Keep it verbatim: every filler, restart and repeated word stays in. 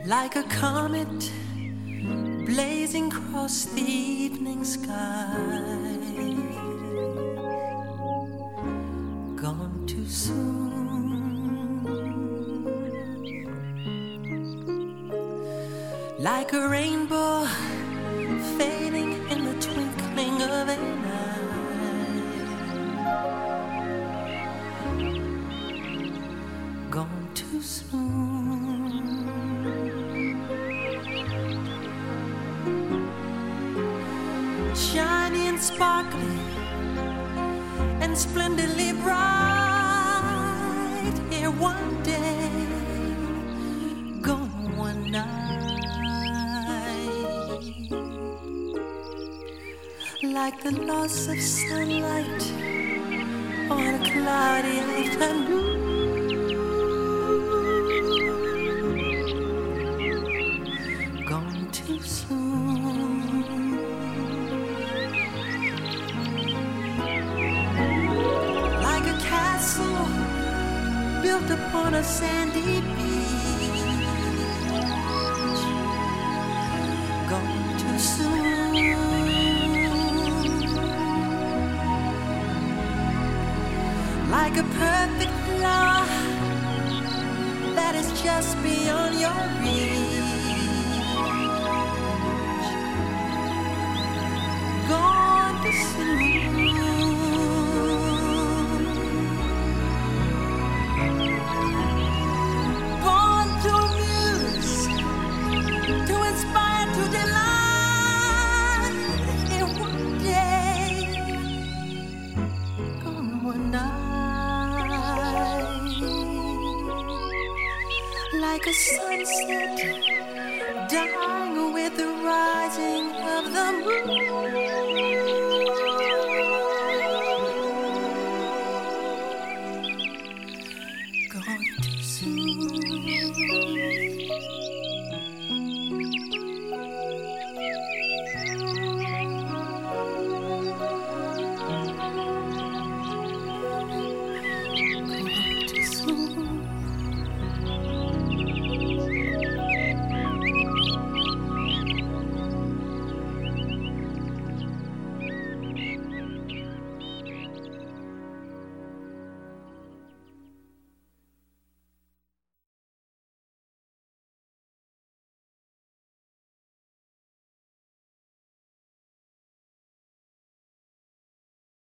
like a comet blazing across the evening sky. Gone too soon, like a rainbow fading in the twinkling of an eye. Gone too soon. Shiny and sparkly and splendidly bright, here one day, gone one night. Like the loss of sunlight on a cloudy afternoon. Gone too soon. Like a castle built upon a sandy beach. Gone too soon. Like a perfect flower that is just beyond your reach. Gone too soon. Born to amuse, to inspire, to delight. In one day, gone one night. Like a sunset dying with the rising of the moon.